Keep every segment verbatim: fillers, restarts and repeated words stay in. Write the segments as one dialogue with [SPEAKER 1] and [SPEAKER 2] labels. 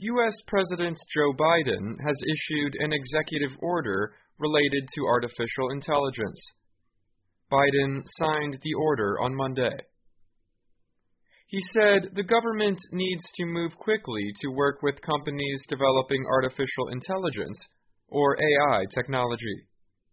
[SPEAKER 1] U S President Joe Biden has issued an executive order related to artificial intelligence. Biden signed the order on Monday. He said the government needs to move quickly to work with companies developing artificial intelligence, or A I technology.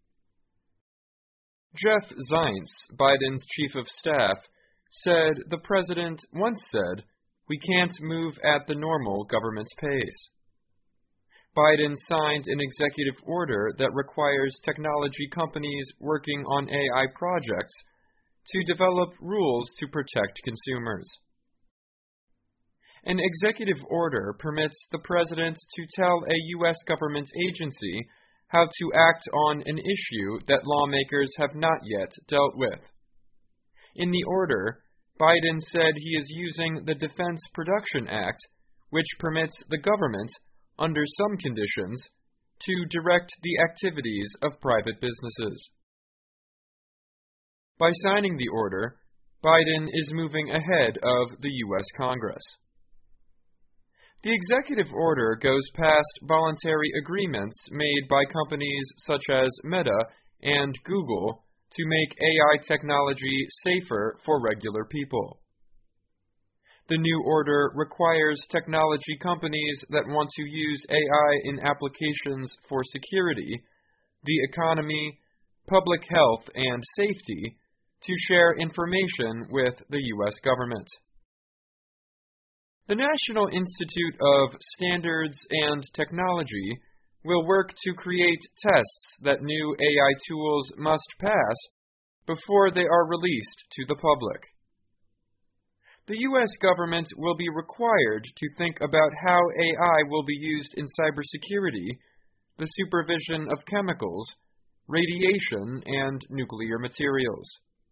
[SPEAKER 1] Jeff Zients, Biden's chief of staff, said the president once said, "We can't move at the normal government pace." Biden signed an executive order that requires technology companies working on A I projects to develop rules to protect consumers. An executive order permits the president to tell a U S government agency how to act on an issue that lawmakers have not yet dealt with. In the order, Biden said he is using the Defense Production Act, which permits the government, under some conditions, to direct the activities of private businesses. By signing the order, Biden is moving ahead of the U S Congress. The executive order goes past voluntary agreements made by companies such as Meta and Google to make A I technology safer for regular people. The new order requires technology companies that want to use A I in applications for security, the economy, public health, and safety to share information with the U S government. The National Institute of Standards and Technology will work to create tests that new A I tools must pass before they are released to the public. The U S government will be required to think about how A I will be used in cybersecurity, the supervision of chemicals, radiation, and nuclear materials.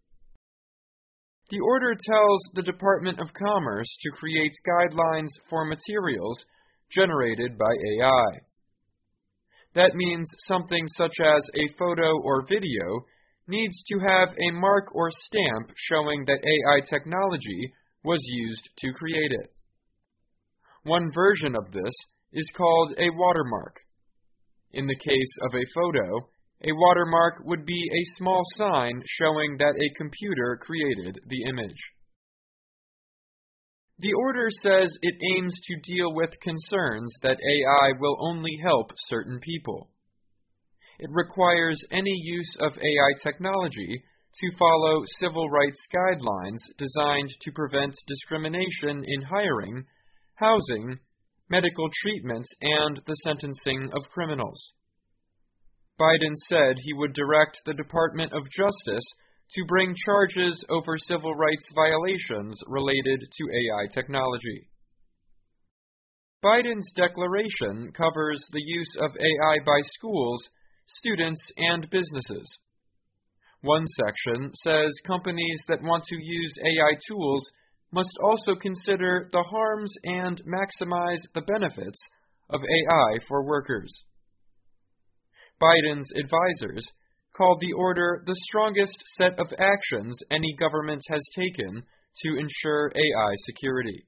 [SPEAKER 1] The order tells the Department of Commerce to create guidelines for materials generated by A I. That means something such as a photo or video needs to have a mark or stamp showing that A I technology was used to create it. One version of this is called a watermark. In the case of a photo, a watermark would be a small sign showing that a computer created the image. The order says it aims to deal with concerns that A I will only help certain people. It requires any use of A I technology to follow civil rights guidelines designed to prevent discrimination in hiring, housing, medical treatment, and the sentencing of criminals. Biden said he would direct the Department of Justice to bring charges over civil rights violations related to A I technology. Biden's declaration covers the use of A I by schools, students, and businesses. One section says companies that want to use A I tools must also consider the harms and maximize the benefits of A I for workers. Biden's advisors called the order the strongest set of actions any government has taken to ensure A I security.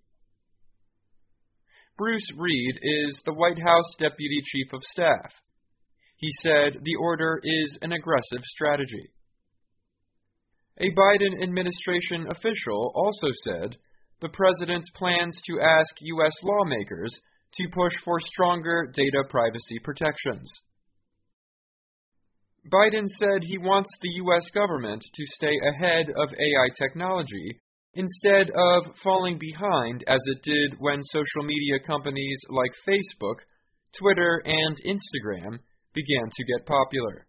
[SPEAKER 1] Bruce Reed is the White House Deputy Chief of Staff. He said the order is an aggressive strategy. A Biden administration official also said the president plans to ask U S lawmakers to push for stronger data privacy protections. Biden said he wants the U S government to stay ahead of A I technology instead of falling behind as it did when social media companies like Facebook, Twitter, and Instagram began to get popular.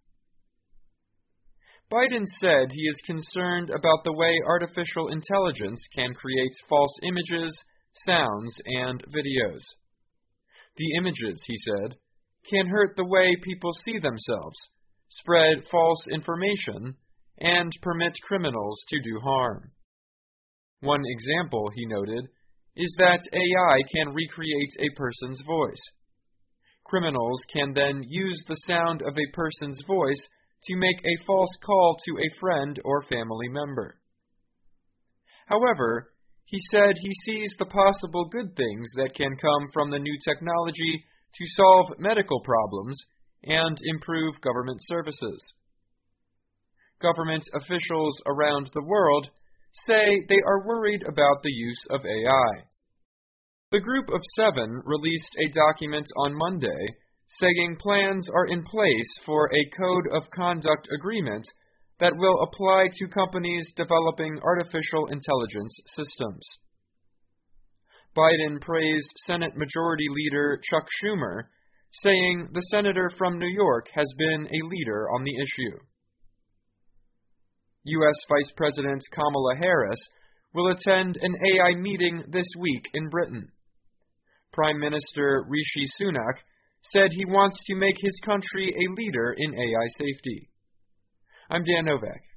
[SPEAKER 1] Biden said he is concerned about the way artificial intelligence can create false images, sounds, and videos. The images, he said, can hurt the way people see themselves, spread false information, and permit criminals to do harm. One example, he noted, is that A I can recreate a person's voice. Criminals can then use the sound of a person's voice to make a false call to a friend or family member. However, He said he sees the possible good things that can come from the new technology to solve medical problems and improve government services. Government officials around the world say they are worried about the use of A I. The Group of Seven released a document on Monday saying plans are in place for a Code of Conduct agreement that will apply to companies developing artificial intelligence systems. Biden praised Senate Majority Leader Chuck Schumer, saying the senator from New York has been a leader on the issue. U S Vice President Kamala Harris will attend an A I meeting this week in Britain. Prime Minister Rishi Sunak said he wants to make his country a leader in A I safety. I'm Dan Novak.